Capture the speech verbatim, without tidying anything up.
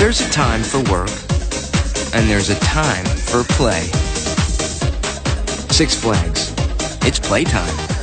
There's a time for work, and there's a time for play. Six Flags. It's playtime.